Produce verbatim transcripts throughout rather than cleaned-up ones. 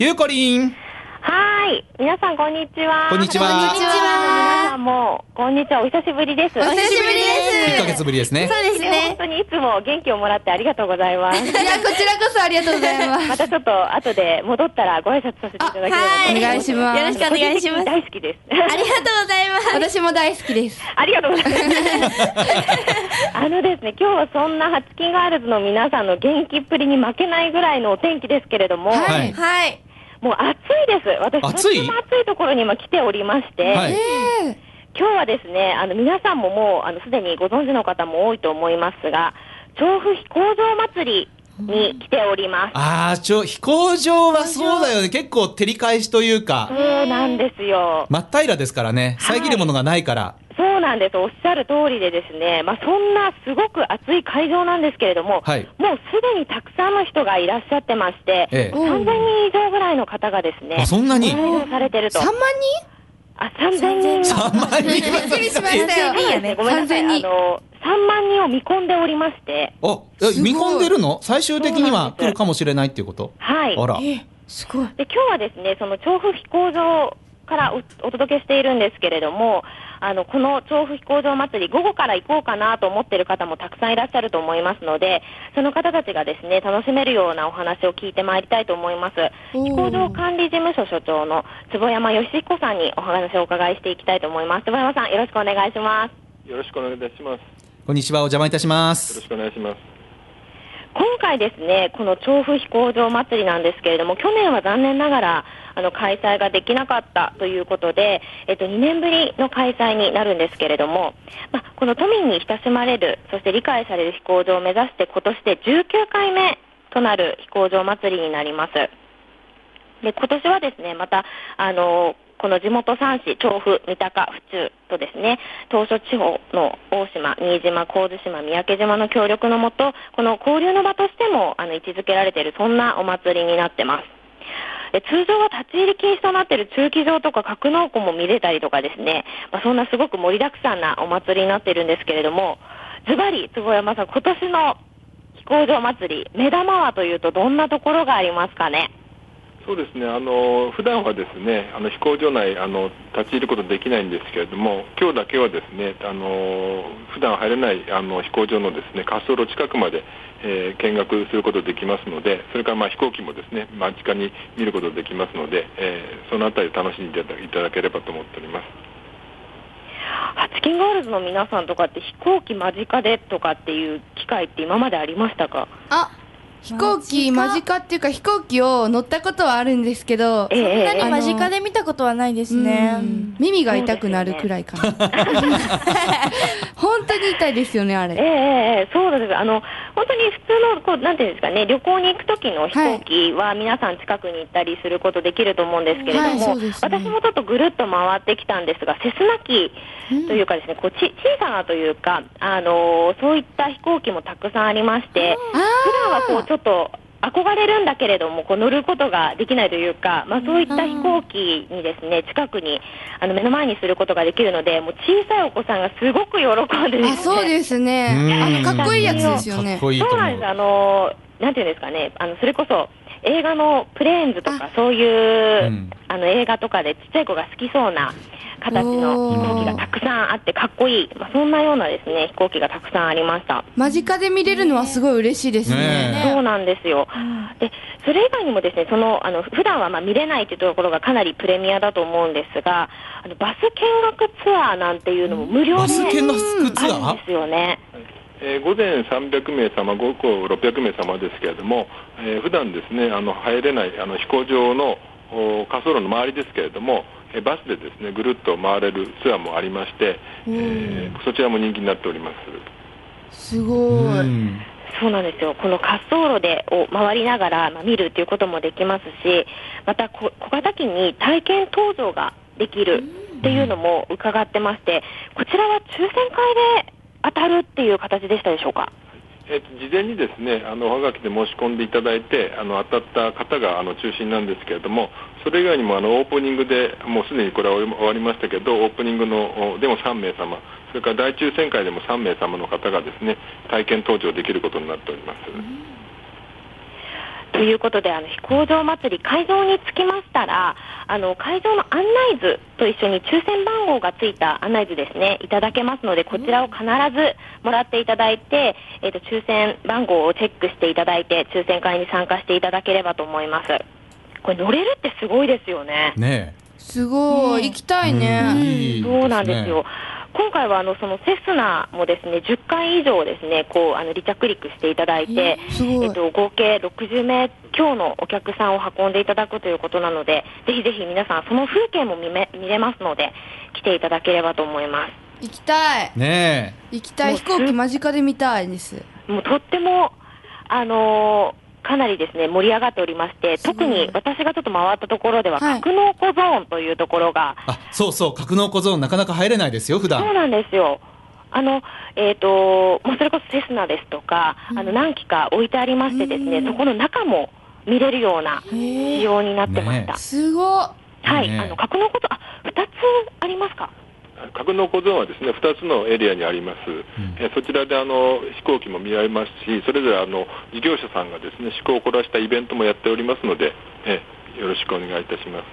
ゆうこりん。 はい。皆さん、こんにちは。 こんにちは。 こんにちは。皆さんも、こんにちは。お久しぶりです。 お久しぶりです。 いっかげつぶりですね。 そうですね。 本当にいつも元気をもらってありがとうございます。いや、こちらこそありがとうございます。 またちょっと、後で戻ったらご挨拶させていただければと思います。 お願いします。 よろしくお願いします。 大好きです。 ありがとうございます。 私も大好きです。 ありがとうございます。あのですね、今日はそんなハチキンガールズの皆さんの元気っぷりに負けないぐらいのお天気ですけれども、 はい。 はい。 もう暑いです。私、 暑いとっても暑いところに今来ておりまして、 はい、 えー、 今日はですね、あの皆さんももうあのすでにご存知の方も多いと思いますが、調布飛行場祭りに来ております。 ああ、ちょ、飛行場はそうだよね。結構照り返しというか。 そうなんですよ。 真っ平らですからね。遮るものがないから。はい、 そうなんです。おっしゃる通りでですね、まあ、そんなすごく暑い会場なんですけれども、はい、もうすでにたくさんの人がいらっしゃってまして、ええ、さんぜんにん以上ぐらいの方がですね、 あ、そんなにされてると。 さんまんにんあ、さんぜんにん。 さんまんにん。びっくりしましたよ。 ごめんなさい。あの、さんまんにんを見込んでおりまして。 あ、見込んでるの？最終的には来るかもしれないっていうこと？ はい。 あら。 え、すごい。 で、今日はですね、その調布飛行場から お, お届けしているんですけれども、あのこの調布飛行場祭り、午後から行こうかなと思っている方もたくさんいらっしゃると思いますので、その方たちがですね、楽しめるようなお話を聞いてまいりたいと思います。飛行場管理事務所所長の坪山義彦さんにお話をお伺いしていきたいと思います。坪山さん、よろしくお願いします。 よろしくお願いいたします。 こんにちは、お邪魔いたします。 よろしくお願いします。 今回ですね、この調布飛行場祭りなんですけれども、去年は残念ながらあの開催ができなかったということで、えっと、にねんぶりの開催になるんですけれども、まあ、この都民に親しまれる、そして理解される飛行場を目指して今年でじゅうきゅうかいめとなる飛行場祭りになります。で、今年はですね、またあのこの地元さん市、調布、三鷹、府中とですね、島しょ地方の大島、新島、神津島、三宅島の協力のもと、この交流の場としてもあの位置づけられている、そんなお祭りになってます。で、通常は立ち入り禁止となっている駐機場とか格納庫も見れたりとかですね、まあ、そんなすごく盛りだくさんなお祭りになっているんですけれども、ズバリ坪山さん、今年の飛行場祭り、目玉はというとどんなところがありますかね？ そうですね、あの普段はですね、あの飛行場内あの立ち入ることできないんですけれども、今日だけはですね、あの普段入れないあの飛行場のですね、滑走路近くまで、えー、見学することができますので、それからまあ飛行機もですね、間近に見ることができますので、えー、そのあたり楽しんでいただければと思っております。 ハチキンガールズの皆さんとかって飛行機間近でとかっていう機会って今までありましたか？ あ、飛行機間近っていうか飛行機を乗ったことはあるんですけど、 そんなに間近で見たことはないですね。 耳が痛くなるくらいかな。本当に痛いですよね、あれ。 ええー、そうです。あの本当に普通のこうなんていうんですかね、旅行に行く時の飛行機は皆さん近くに行ったりすることできると思うんですけれども、はい、そうですね、私もちょっとぐるっと回ってきたんですが、セスナ機というかですね、こうち小さなというか、あのー、そういった飛行機もたくさんありまして、普段はこうちょっと憧れるんだけれどもこう乗ることができないというか、まあ、そういった飛行機にですね、近くにあの目の前にすることができるので、もう小さいお子さんがすごく喜んでですね。 あ、そうですね。あのかっこいいやつですよね。 そうなんです。あのなんていうんですかね、あのそれこそ映画のプレーンズとかそういう、うん、あの映画とかでちっちゃい子が好きそうな形の飛行機がたくさんあってかっこいい、まあ、そんなようなですね飛行機がたくさんありました。 間近で見れるのはすごい嬉しいですね。 ね、そうなんですよ。でそれ以外にもですね、そのあの普段はまあ見れないというところがかなりプレミアだと思うんですが、あのバス見学ツアーなんていうのも無料で、 バス見学ツアーあるんですよね。 えー、午前さんびゃくめいさま、午後ろっぴゃくめいさまですけれども、えー、普段ですね、あの入れないあの飛行場の滑走路の周りですけれども、えー、バスでですねぐるっと回れるツアーもありまして、えー、そちらも人気になっております。 すごい。 そうなんですよ。この滑走路でを回りながら、まあ、見るということもできますし、また小型機に体験搭乗ができるっていうのも伺ってまして、こちらは抽選会で当たるっていう形でしたでしょうか？ えー、事前にですね、あのおはがきで申し込んでいただいて、あの当たった方があの中心なんですけれども、それ以外にもあのオープニングでもうすでにこれは終わりましたけど、オープニングのでもさんめいさま、それから大抽選会でもさんめいさまの方がですね体験搭乗できることになっております。 ということで、あの飛行場祭り会場に着きましたら、あの会場の案内図と一緒に抽選番号がついた案内図ですね、いただけますので、こちらを必ずもらっていただいて、えーと、抽選番号をチェックしていただいて、抽選会に参加していただければと思います。これ乗れるってすごいですよね。 ねすごい、行きたいね。 うんいいですねそうなんですよ。今回はあのそのセスナもですねじゅっかい以上ですねこうあの離着陸していただいて、 すごいえっと、合計ろくじゅうめい強のお客さんを運んでいただくということなので、ぜひぜひ皆さんその風景も見め見れますので来ていただければと思いま行きたい。 ね行きたい。 もう飛行機間近で見たいです。 す。もうとってもあのーかなりですね盛り上がっておりまして、 すごい特に私がちょっと回ったところでは、 はい格納庫ゾーンというところが、 あ、そうそう、格納庫ゾーンなかなか入れないですよ、普段。 そうなんですよ。あの、えっ、と、まあ、それこそセスナですとか、 うんあの、何機か置いてありましてですね、 うんそこの中も見れるような仕様になってました。 ねすごい。 はい、 ねあの、格納庫ゾーン、あ、ふたつありますか？ 格納庫ゾーンはですねふたつのエリアにあります、えーそちらであの飛行機も見られますし、それぞれあの事業者さんがですね趣向を凝らしたイベントもやっておりますので、えーよろしくお願いいたします。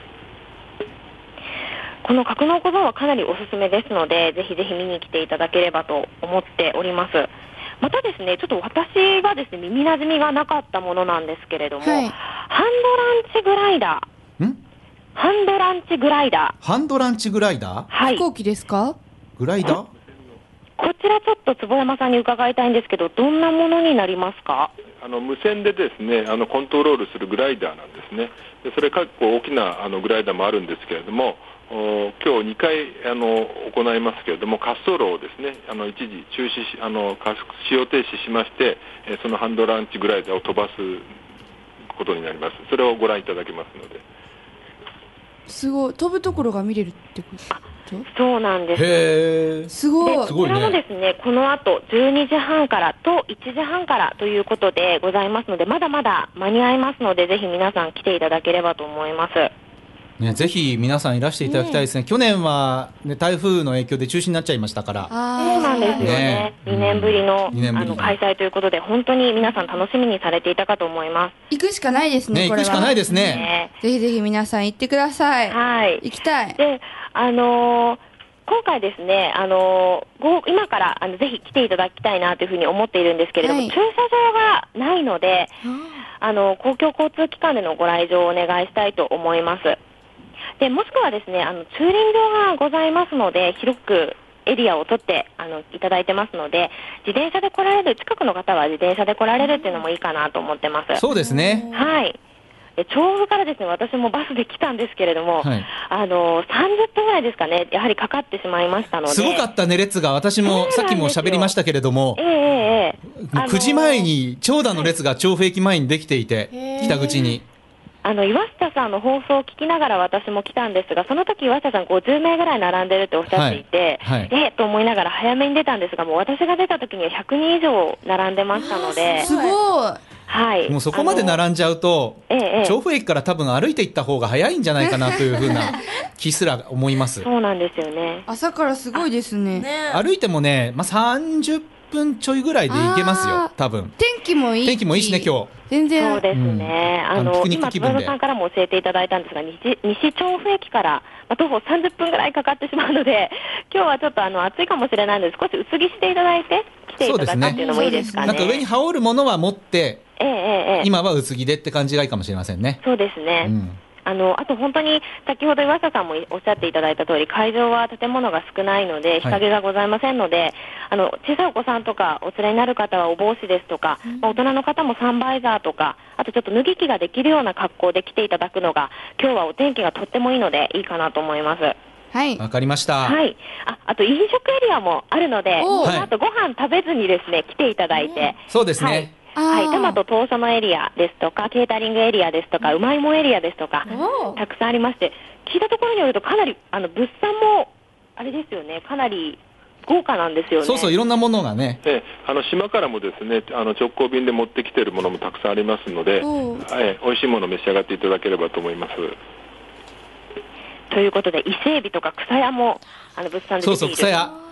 この格納庫ゾーンはかなりおすすめですので、ぜひぜひ見に来ていただければと思っております。またですね、ちょっと私がですね耳なじみがなかったものなんですけれども、 はいハンドランチグライダーんハンドランチグライダーハンドランチグライダーはい飛行機ですか？ グライダーこちらちょっと坪山さんに伺いたいんですけど、どんなものになりますか？ あの無線でですねあのコントロールするグライダーなんですね。でそれ結構大きなあのグライダーもあるんですけれども、お今日にかいあの行いますけれども、滑走路をですねあの一時中止しあの加速使用停止しまして、えーそのハンドランチグライダーを飛ばすことになります。それをご覧いただけますので。 すごい。飛ぶところが見れるってことそうなんです。 へえ。 すごい。 すごいねこちらもですね、この後じゅうにじはんからといちじはんからということでございますので、まだまだ間に合いますので、ぜひ皆さん来ていただければと思います。 ね、ぜひ皆さんいらしていただきたいですね。去年は、ね、台風の影響で中止になっちゃいましたから。 あそうなんですよね。 ねにねんぶりの、 にねんぶりあの開催ということで、本当に皆さん楽しみにされていたかと思いま行くしかないですね、 ね、 これは。 行くしかないですす。 ね。 ねぜひぜひ皆さん行ってください。 はい。 行きたい。 で、あのー今回ですね、あのーご今からあのぜひ来ていただきたいなというふうに思っているんですけれども、 はい駐車場がないので、あの公共交通機関でのご来場をお願いしたいと思います。でもしくはですね、あの駐輪場がございますので、広くエリアを取ってあのいただいてますので、自転車で来られる、近くの方は自転車で来られるっていうのもいいかなと思ってます。 そうですね。 はい。で調布からですね、私もバスで来たんですけれども、 はいあのさんじゅっぷんぐらいですかね、やはりかかってしまいましたので。 すごかったね、列が。私もさっきも喋りましたけれどもえ、えええええくじまえに長蛇の列が調布駅前にできていて、北口に。 あの岩下さんの放送を聞きながら私も来たんですが、その時岩下さんごじゅうめいぐらい並んでるっておっしゃっていて、 はいはいええと思いながら早めに出たんですが、もう私が出た時にはひゃくにん以上並んでましたので、 すごい。 はい。 もうそこまで並んじゃうと、 あのええええ調布駅から多分歩いて行った方が早いんじゃないかなというふうな気すら思います。 そうなんですよね。 朝からすごいですね。 ね歩いてもね、まあ、さんじゅっぷんちょいぐらいで行けますよあー、 多分。 天気もいい。 天気もいいしね、今日。 全然。 そうですね。 うんあのあの、 ピクニック今、 気分で津田さんからも教えていただいたんですが、西、西調布駅から、まあ、徒歩さんじゅっぷんぐらいかかってしまうので、今日はちょっとあの、暑いかもしれないので、少し薄着していただいて、来ていただくっていうのもいいですかね。 なんか上に羽織るものは持って、 ええええええ今は薄着でって感じがいいかもしれませんね。 そうですね。 うんあの、あと本当に、先ほど岩下さんもおっしゃっていただいた通り、会場は建物が少ないので、日陰がございませんので、あの、小さいお子さんとかお連れになる方はお帽子ですとか、まあ、大人の方もサンバイザーとか、あとちょっと脱ぎ着ができるような格好で来ていただくのが、今日はお天気がとってもいいので、いいかなと思います。 はい。 わかりました。 はい。あ、あと飲食エリアもあるので、 おーこの後ご飯食べずにですね、来ていただいて、 そうですね。 はいあーはい、トマト当初のエリアですとか、ケータリングエリアですとか、うまいもんエリアですとか、 おーたくさんありまして、聞いたところによると、かなりあの物産も、あれですよね、かなり豪華なんですよね。 そうそう、いろんなものがね。 であの島からもですねあの直行便で持ってきているものもたくさんありますので、 おうはい、美味しいものを召し上がっていただければと思います。 ということで、伊勢海老とか草屋もあの物産でそうそう、 出ている草屋。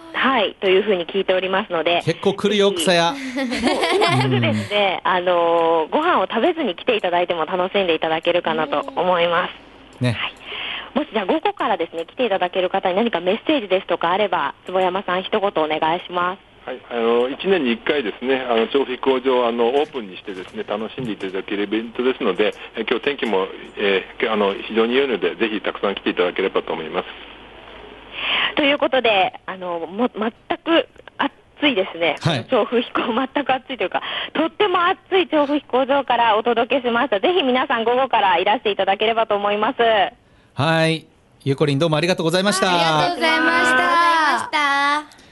はい、というふうに聞いておりますので。 結構来るよ、草屋。 もう今すぐですね、あのー、ご飯を食べずに来ていただいても楽しんでいただけるかなと思います。 ね。 はい。もしじゃあ午後からですね、来ていただける方に何かメッセージですとかあれば、坪山さん一言お願いします。 はい、あのいちねんにいっかいですね、あの調布飛行場をあのオープンにしてですね、楽しんでいただけるイベントですので、え今日天気も、えー、あの非常に良いので、ぜひたくさん来ていただければと思います。 ということで、あのも全く暑いですね、 はい、 調布飛行、全く暑いというか、とっても暑い調布飛行場からお届けしました。ぜひ皆さん午後からいらしていただければと思います。 はい、ゆうこりんどうもありがとうございました。 ありがとうございました。